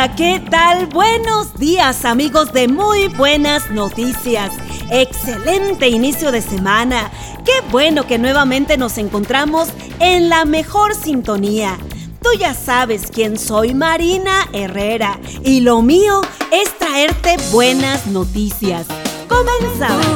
Hola, ¿qué tal? Buenos días, amigos de Muy Buenas Noticias. Excelente inicio de semana. Qué bueno que nuevamente nos encontramos en la mejor sintonía. Tú ya sabes quién soy, Marina Herrera, y lo mío es traerte buenas noticias. ¡Comenzamos!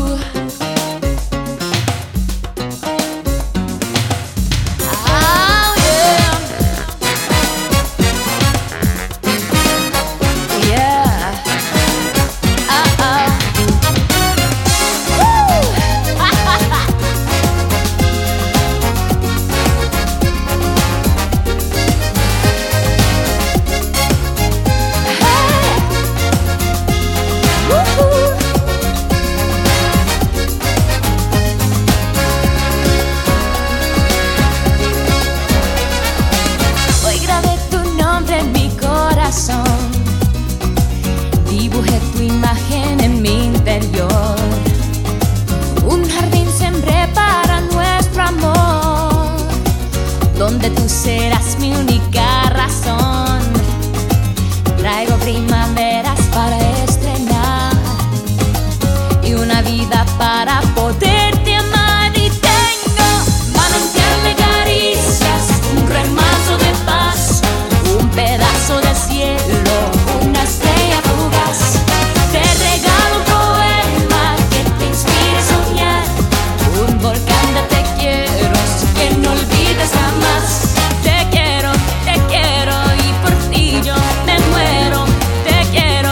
Dibujé tu imagen en mi interior. Un jardín sembré para nuestro amor, donde tú serás mi única razón. Traigo primaveras para estrenar y una vida para poderte amar. Y tengo manantial de caricias, un remanso de paz, un pedazo de cielo, una estrella fugaz. Te regalo un poema que te inspire a soñar, un volcán de te quiero que no olvides jamás. Te quiero y por ti yo me muero. Te quiero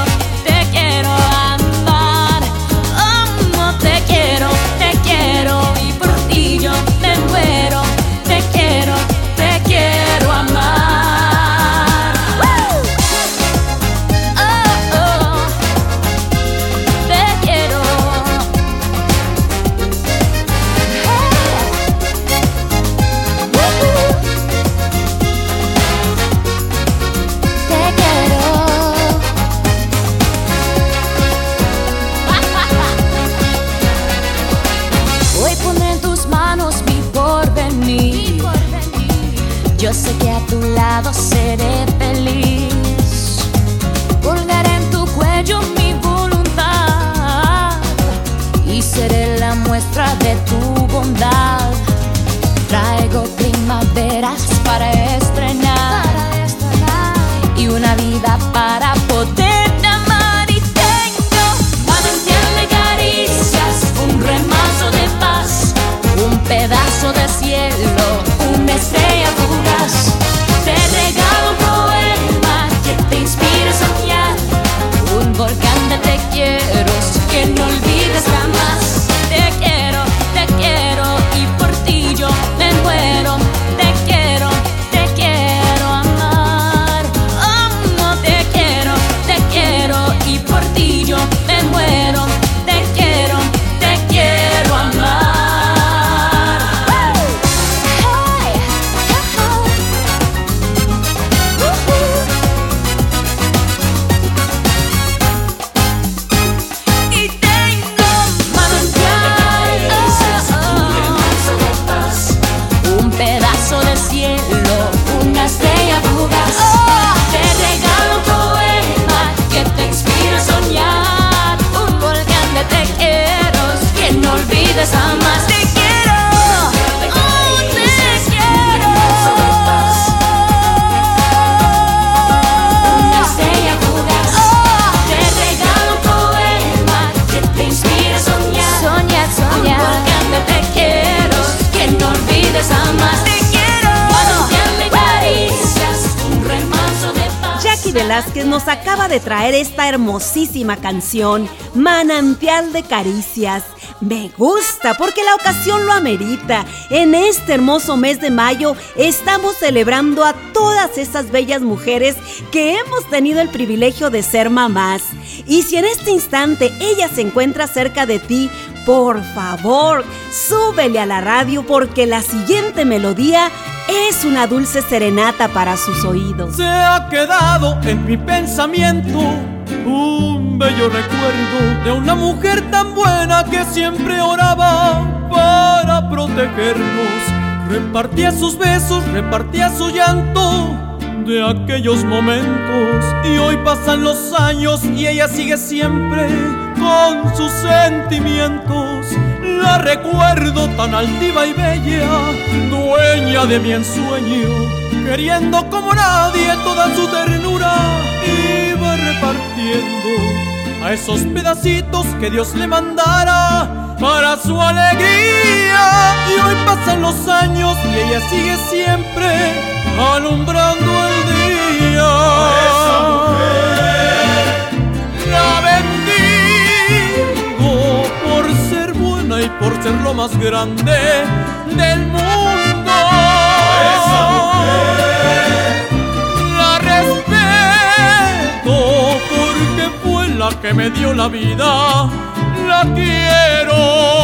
amar. Oh, te quiero y por ti yo me muero. Te quiero amar. Te quiero. Hoy pondré en tus manos mi porvenir. Yo sé que a tu lado seré feliz. Colgaré en tu cuello mi voluntad y seré la muestra de tu bondad. Traigo primaveras para estrenar y una vida para poderte amar. Y tengo manantial de caricias, un remanso de paz, un pedazo de cielo, una estrella fugaz. Te regalo un poema que te inspire a soñar, un volcán de te quiero que no olvides jamás. Te quiero y por ti yo me muero. Te quiero amar. Oh, te quiero y por ti yo me muero. Te quiero amar. Hey, y tengo manantiales, un remanso de paz, un pedazo de cielo, una estrella fugaz. Te regalo un poema que te inspire a soñar, un volcán de te quiero que no olvides jamás. Te quiero, te quiero. Una estrella fugaz. Te regalo un poema que te inspire a soñar, un volcán de te quiero que no olvides jamás. Te quiero, manantial de caricias, un remanso de paz. Jackie Velázquez nos acaba de traer esta hermosísima canción, Manantial de Caricias. Me gusta porque la ocasión lo amerita. En este hermoso mes de mayo estamos celebrando a todas esas bellas mujeres que hemos tenido el privilegio de ser mamás. Y si en este instante ella se encuentra cerca de ti, por favor, súbele a la radio porque la siguiente melodía es una dulce serenata para sus oídos. Se ha quedado en mi pensamiento un bello recuerdo de una mujer tan buena que siempre oraba para protegernos. Repartía sus besos, repartía su llanto de aquellos momentos. Y hoy pasan los años y ella sigue siempre con sus sentimientos. La recuerdo tan altiva y bella, dueña de mi ensueño, queriendo como nadie toda su ternura. Iba repartiendo a esos pedacitos que Dios le mandara para su alegría. Y hoy pasan los años y ella sigue siempre alumbrando el día. Esa mujer la bendigo por ser buena y por ser lo más grande del mundo. Esa mujer la respeto porque fue la que me dio la vida. La quiero.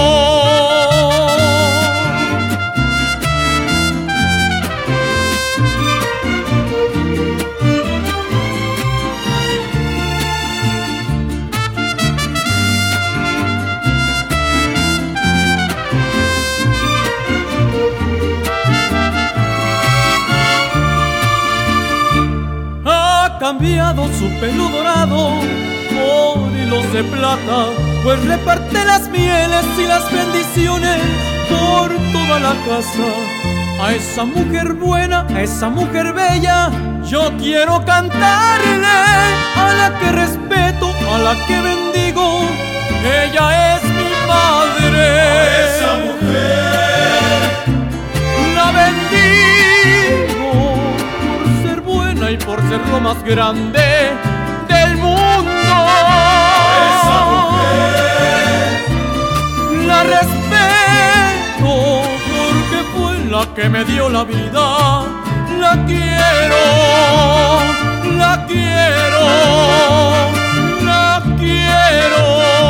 Ha cambiado su pelo dorado por hilos de plata, pues reparte las mieles y las bendiciones por toda la casa. A esa mujer buena, a esa mujer bella, yo quiero cantarle. A la que respeto, a la que bendigo, ella es mi madre. a esa mujer La bendigo por ser buena y por ser lo más grande del mundo. esa mujer La respeto porque fue la que me dio la vida. La quiero, la quiero, la quiero.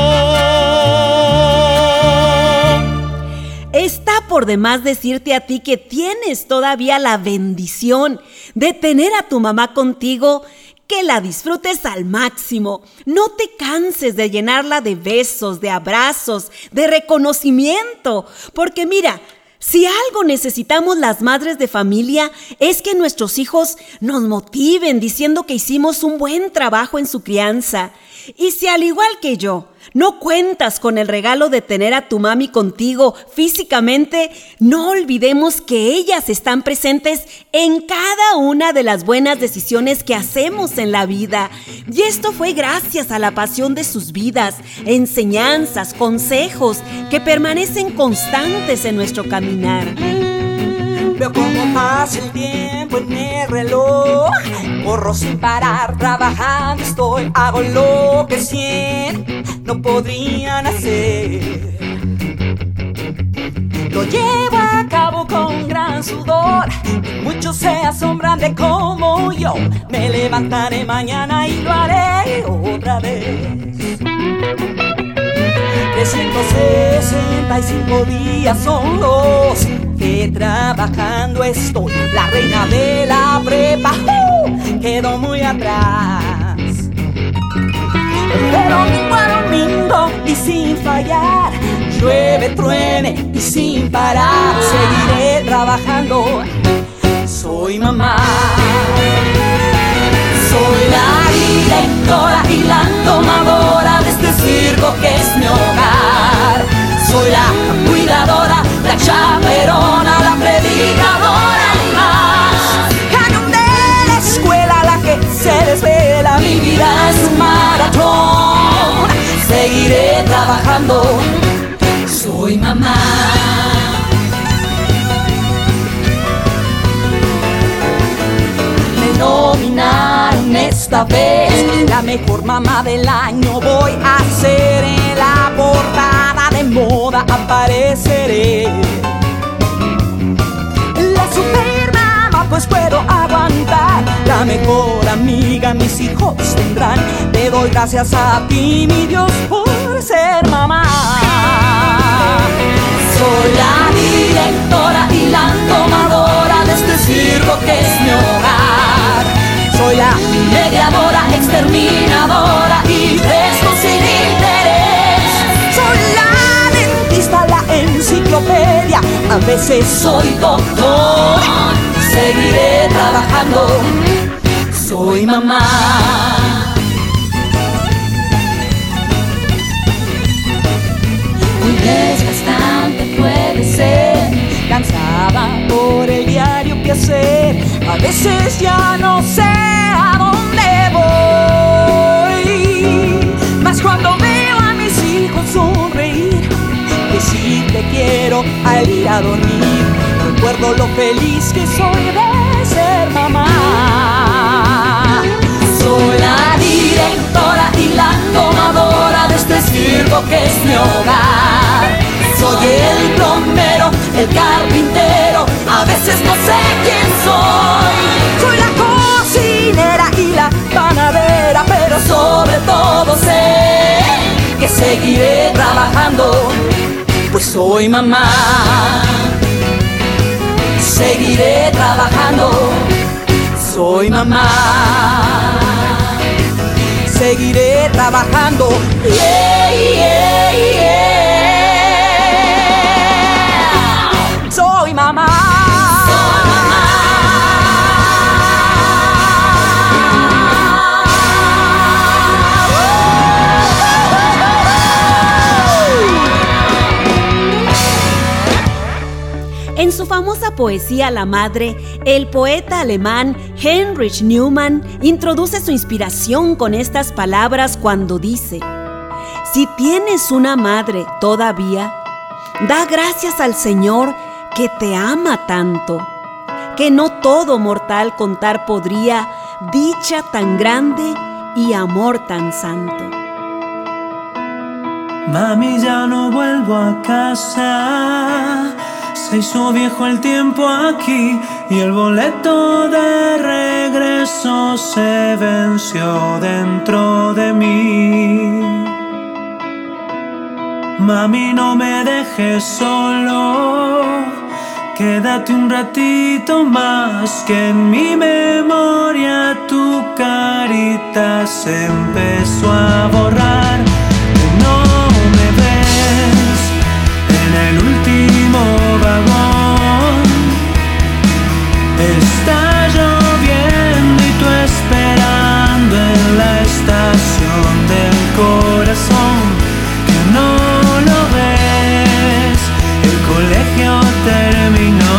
Está por demás decirte a ti que tienes todavía la bendición de tener a tu mamá contigo, que la disfrutes al máximo. No te canses de llenarla de besos, de abrazos, de reconocimiento, porque mira, si algo necesitamos las madres de familia es que nuestros hijos nos motiven diciendo que hicimos un buen trabajo en su crianza. Y si al igual que yo no cuentas con el regalo de tener a tu mami contigo físicamente, no olvidemos que ellas están presentes en cada una de las buenas decisiones que hacemos en la vida. Y esto fue gracias a la pasión de sus vidas, enseñanzas, consejos que permanecen constantes en nuestro caminar. Veo cómo pasa el tiempo en el reloj. Corro sin parar, trabajando estoy. Hago lo que 100 no podrían hacer. Lo llevo a cabo con gran sudor. Muchos se asombran de cómo yo me levantaré mañana y lo haré otra vez. 365 días son los que trabajando estoy. La reina de la prepa quedó muy atrás. De domingo a domingo y sin fallar, llueve, truene y sin parar, seguiré trabajando. Soy mamá, soy la directora y la domadora de este circo que es mi hogar. Soy la cuidadora, la chaperona, la predicadora y más. Cañón de la escuela, la que se desvela. Mi vida es un maratón, seguiré trabajando. Soy mamá. Me nominaron esta vez la mejor mamá del año. Voy a ser en la portada de moda, apareceré. La super mamá, pues puedo aguantar. La mejor amiga mis hijos tendrán. Te doy gracias a ti, mi Dios, por ser mamá. Soy la directora y la domadora de este circo que es mi hogar. Soy la mediadora, exterminadora y presto sin interés. Soy la dentista, la enciclopedia, a veces soy doctor. Seguiré trabajando. soy mamá. Muy desgastante puede ser, cansada por el diario quehacer. A veces ya no sé a dónde voy, mas cuando veo a mis hijos sonreír, decir te quiero al ir a dormir, recuerdo lo feliz que soy de ser mamá. Soy la directora y la domadora de este circo que es mi hogar. Soy el plomero, el carpintero, a veces no sé quién soy. Soy la cocinera y la panadera, pero sobre todo sé que seguiré trabajando, pues soy mamá. Seguiré trabajando, soy mamá. Seguiré trabajando, yeah, yeah, yeah. Soy mamá. Soy mamá. En su famosa poesía La Madre, el poeta alemán Heinrich Neumann introduce su inspiración con estas palabras cuando dice: si tienes una madre todavía, da gracias al Señor que te ama tanto, que no todo mortal contar podría dicha tan grande y amor tan santo. Mami, ya no vuelvo a casa. Se hizo viejo el tiempo aquí y el boleto de regreso se venció dentro de mí. Mami, no me dejes solo, quédate un ratito más, que en mi memoria tu carita se empezó a borrar. No me ves en el último vagón, está lloviendo y tú esperando en la estación del corazón, que no lo ves, el colegio terminó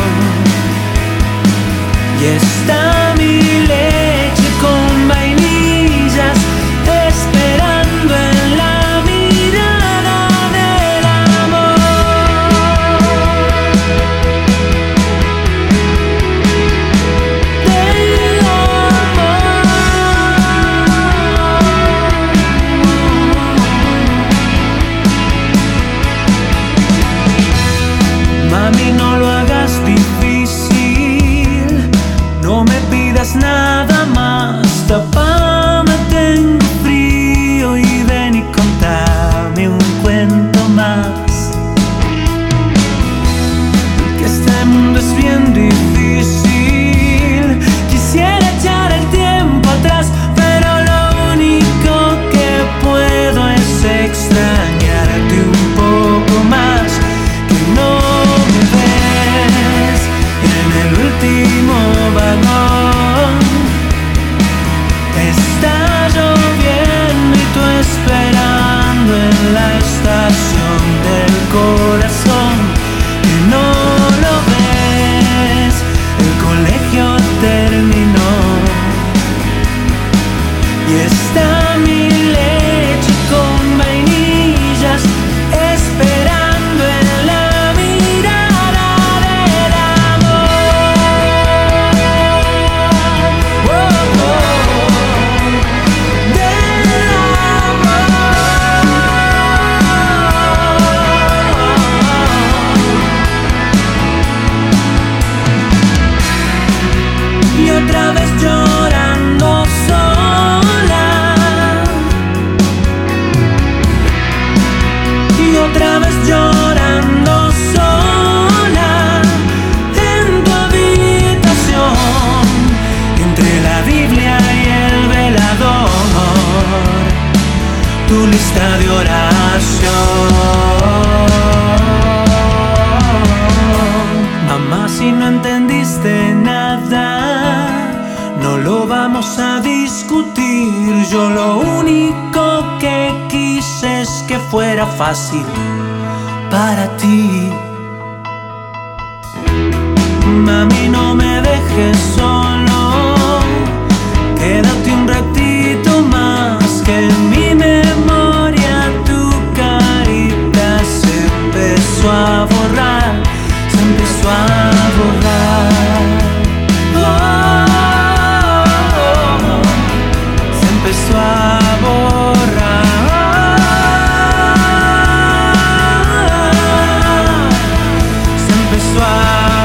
y está mi leche con vainillas esperando en la mirada del amor. Del amor. Mami, no lo hagas difícil, no me pidas nada más, tapame, tengo frío y ven y contame un cuento más. Que este mundo es bien difícil, quisiera echar el tiempo atrás, pero lo único que puedo es extrañarte un poco más. Que no me ves en el último vagón, está lloviendo y tú esperando en la estación del corazón, que no lo ves, el colegio terminó y está mi leche con vainillas esperando en la mirada del amor. Oh, oh, del amor. Y otra vez llorando sola, y otra vez llorando sola en tu habitación, entre la Biblia y el velador, tu lista de oración. Mamá, si no entendiste nada, no no lo vamos a discutir. Yo lo único que quise es que fuera fácil para ti. Mami, no me dejes solo, quédate un ratito más, que en mi memoria tu carita se empezó a borrar, se empezó a borrar. Se empezó a borrar. Se empezó a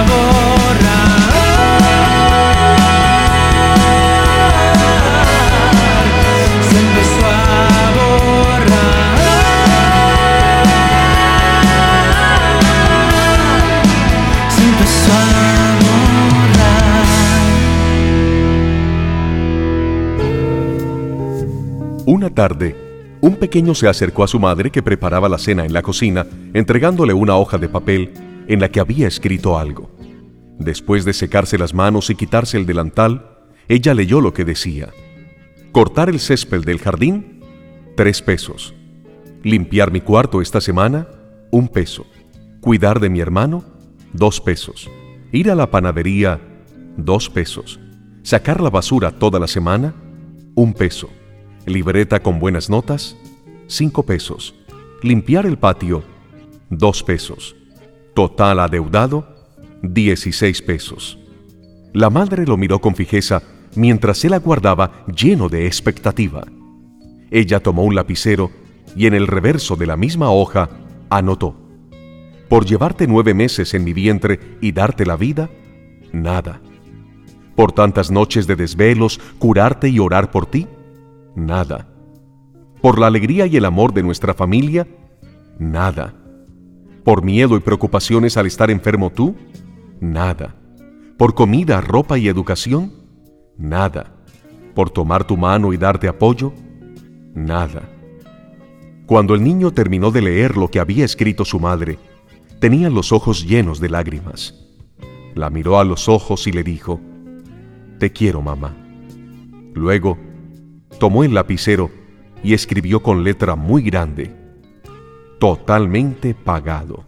Una tarde, un pequeño se acercó a su madre que preparaba la cena en la cocina, entregándole una hoja de papel en la que había escrito algo. Después de secarse las manos y quitarse el delantal, ella leyó lo que decía: cortar el césped del jardín, 3 pesos. Limpiar mi cuarto esta semana, 1 peso. Cuidar de mi hermano, 2 pesos. Ir a la panadería, 2 pesos. Sacar la basura toda la semana, 1 peso. Libreta con buenas notas, 5 pesos. Limpiar el patio, 2 pesos. Total adeudado, 16 pesos. La madre lo miró con fijeza mientras él aguardaba lleno de expectativa. Ella tomó un lapicero y en el reverso de la misma hoja anotó: por llevarte 9 meses en mi vientre y darte la vida, nada. Por tantas noches de desvelos, curarte y orar por ti, nada. Por la alegría y el amor de nuestra familia, nada. Por miedo y preocupaciones al estar enfermo tú, nada. Por comida, ropa y educación, nada. Por tomar tu mano y darte apoyo, nada. Cuando el niño terminó de leer lo que había escrito su madre, tenía los ojos llenos de lágrimas. La miró a los ojos y le dijo: te quiero, mamá. Luego, tomó el lapicero y escribió con letra muy grande: totalmente pagado.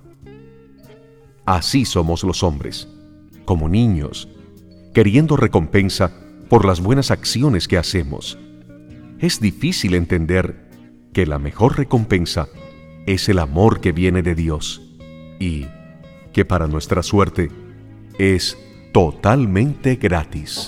Así somos los hombres, como niños, queriendo recompensa por las buenas acciones que hacemos. Es difícil entender que la mejor recompensa es el amor que viene de Dios y que para nuestra suerte es totalmente gratis.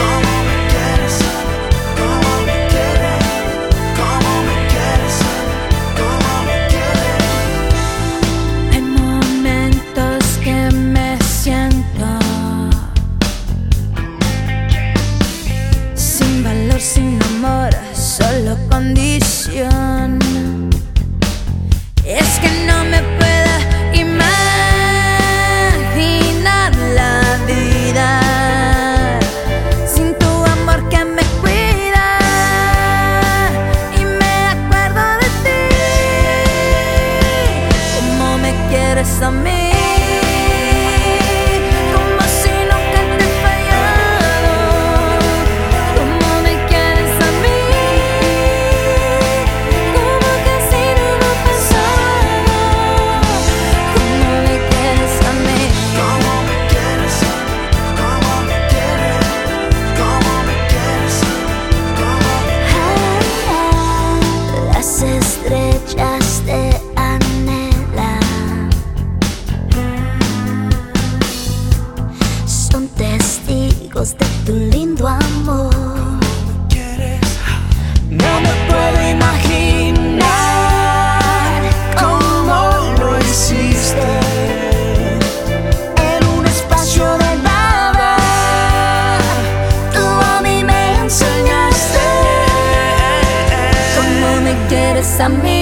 Sin amor, solo condición. Es que no me puedo imaginar la vida sin tu amor que me cuida y me acuerdo de ti. Como me quieres a mí. De tu lindo amor, no me puedo imaginar cómo lo hiciste en un espacio de nada. Tú a mí me enseñaste cómo me quieres a mí.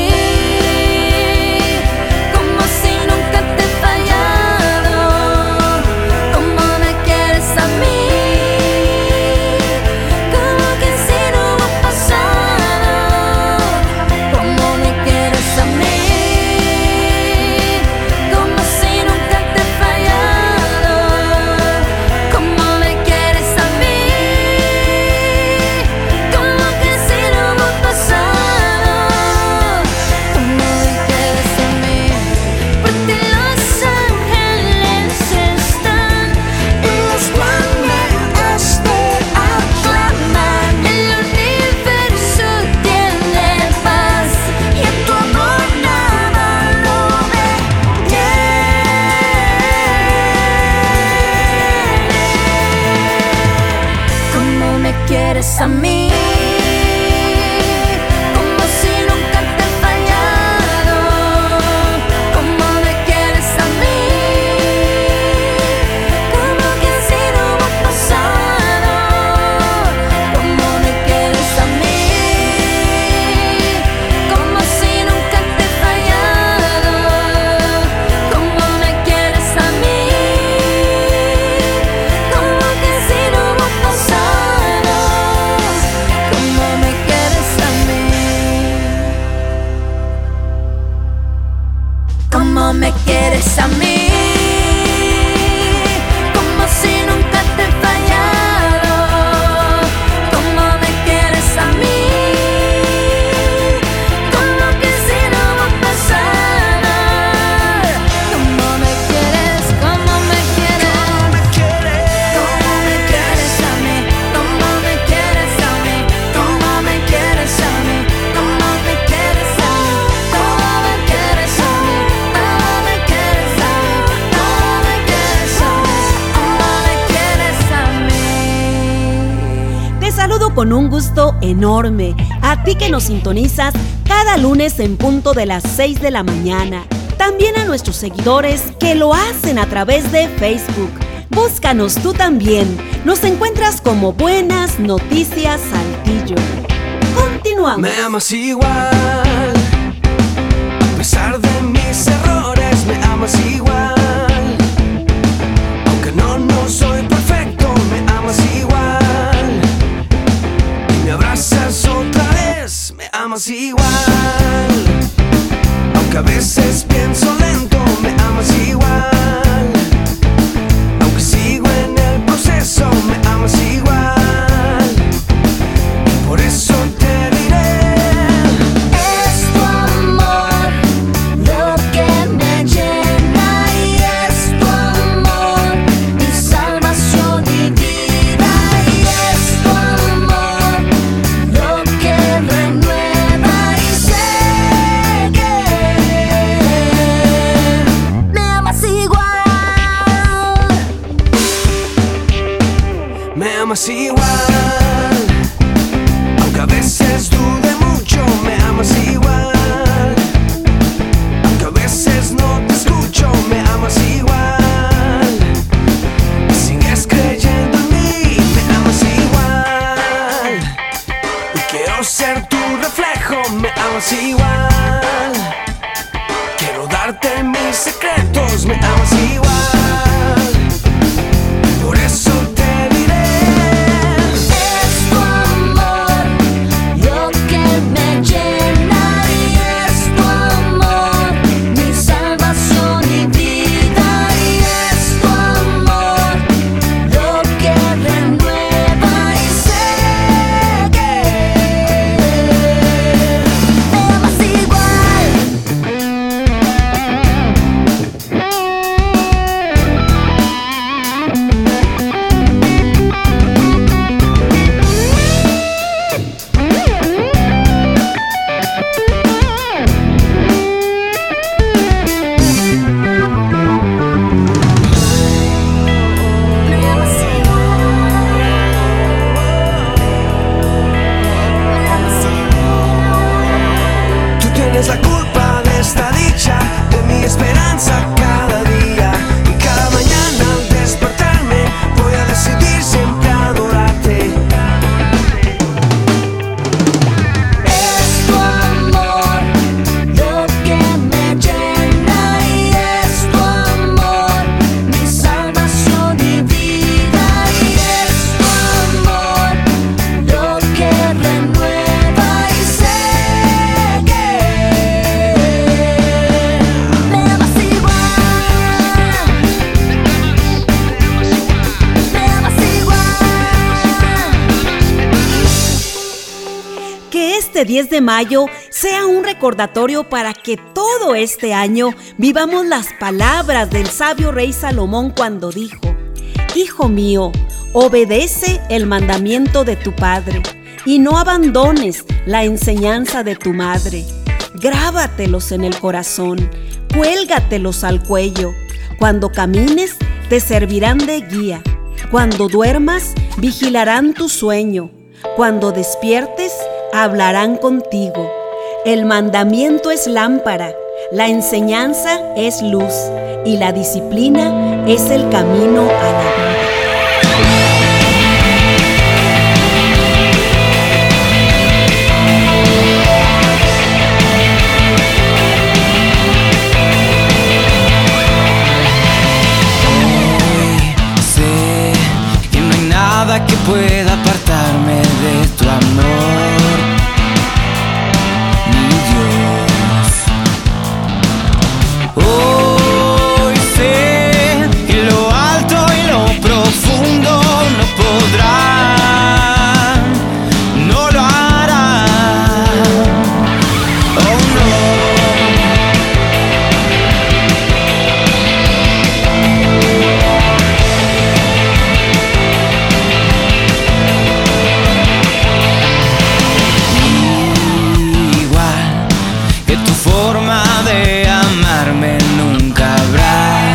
quieres a mí. Como me quieres a mí, como si nunca te he fallado. Como me quieres a mí, como que si no va a pasar. Como me quieres, como me quieres, como me quieres a mí, como me quieres a mí, como me quieres a mí, como me quieres a mí, como me quieres a mí. Te saludo con un gusto enorme, a ti que nos sintonizas cada lunes en punto de las 6 de la mañana. También a nuestros seguidores que lo hacen a través de Facebook. Búscanos tú también. Nos encuentras como Buenas Noticias Saltillo. Continuamos. Me amas igual, a pesar de mis errores, me amas igual. Aunque no soy perfecto, me amas igual. Y me abrazas otra vez, me amas igual. Aunque a veces pienso lento, me amas igual. Aunque sigo en el proceso, me amas igual. Y por eso te diré: es tu amor lo que me llena, y es tu amor mi salvación y vida, y es tu amor lo que renueva, y sé que me amas igual. me amas igual. Aunque a veces dude mucho, me amas igual. Aunque a veces no te escucho, me amas igual. Y sigues creyendo en mí, me amas igual. Y quiero ser tu reflejo, me amas igual. Quiero darte mis secretos, me amas igual. Por eso te diré: es tu amor lo que me llena, y es tu amor mi salvación y vida, y es tu amor lo que renueva, y sé que me amas igual. Me amas igual. Me amas igual. tú tienes la culpa de esta dicha, de mi esperanza cada día. Y cada mañana al despertarme voy a decidir siempre adorarte. Es tu amor lo que me llena, y es tu amor mi salvación y vida, y es tu amor lo que renueva, y sé que me amas igual. Me amas igual. Que este 10 de mayo sea un recordatorio para que todo este año vivamos las palabras del sabio rey Salomón cuando dijo: Hijo mío, obedece el mandamiento de tu padre y no abandones la enseñanza de tu madre. Grábatelos en el corazón, cuélgatelos al cuello. Cuando camines, te servirán de guía. Cuando duermas, vigilarán tu sueño. Cuando despiertes, hablarán contigo. El mandamiento es lámpara, la enseñanza es luz y la disciplina es el camino a la vida. Que pueda apartarme de tu amor, mi Dios. Hoy sé que lo alto y lo profundo no podrán, no lo harán. Oh no. Forma de amarme nunca habrá,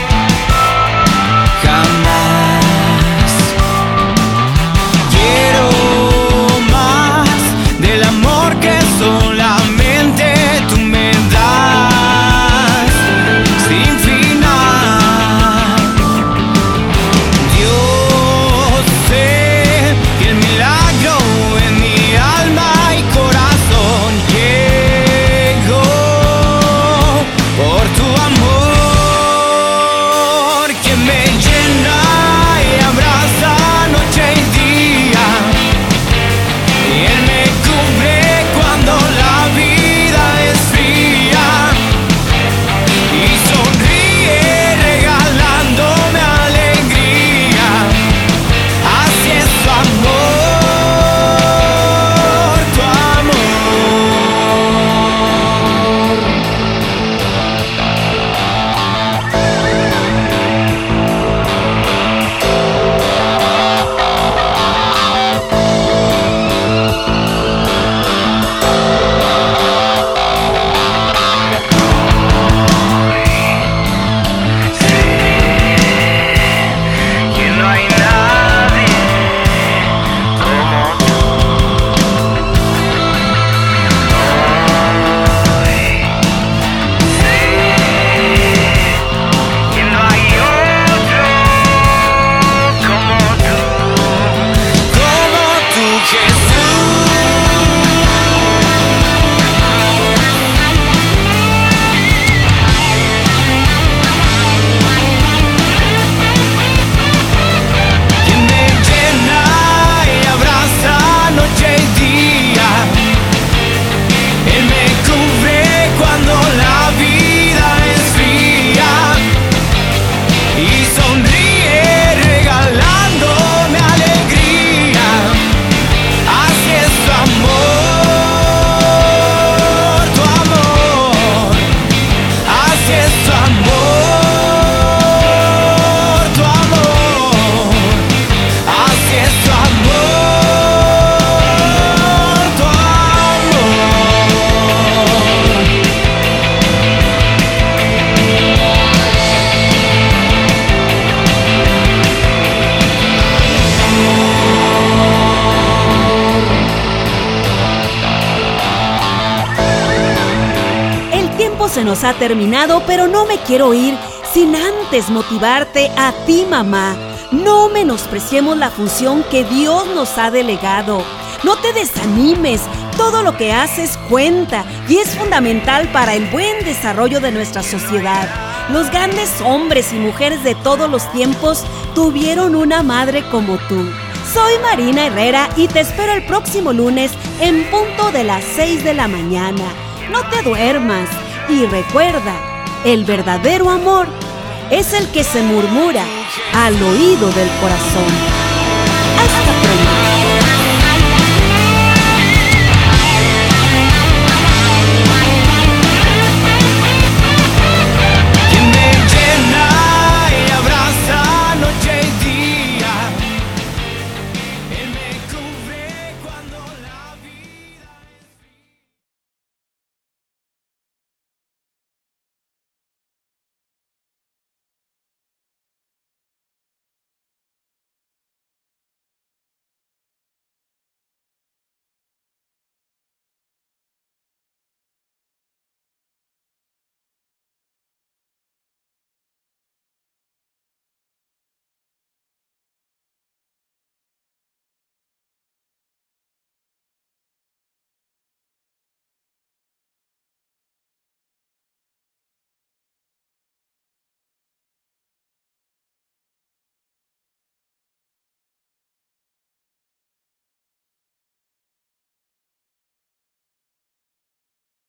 jamás. Quiero más del amor que solamente tú me das, sin final. Yo sé que el milagro en mi alma y corazón por tu amor que me llena y abraza noche y día, y Él me cubre cuando la vida es fría, y sonríe regalándome alegría. Así es tu amor, tu amor. Se nos ha terminado, pero no me quiero ir sin antes motivarte a ti, mamá. No menospreciemos la función que Dios nos ha delegado. No te desanimes, todo lo que haces cuenta y es fundamental para el buen desarrollo de nuestra sociedad. Los grandes hombres y mujeres de todos los tiempos tuvieron una madre como tú. Soy Marina Herrera y te espero el próximo lunes en punto de las 6 de la mañana. No te duermas. Y recuerda, el verdadero amor es el que se murmura al oído del corazón.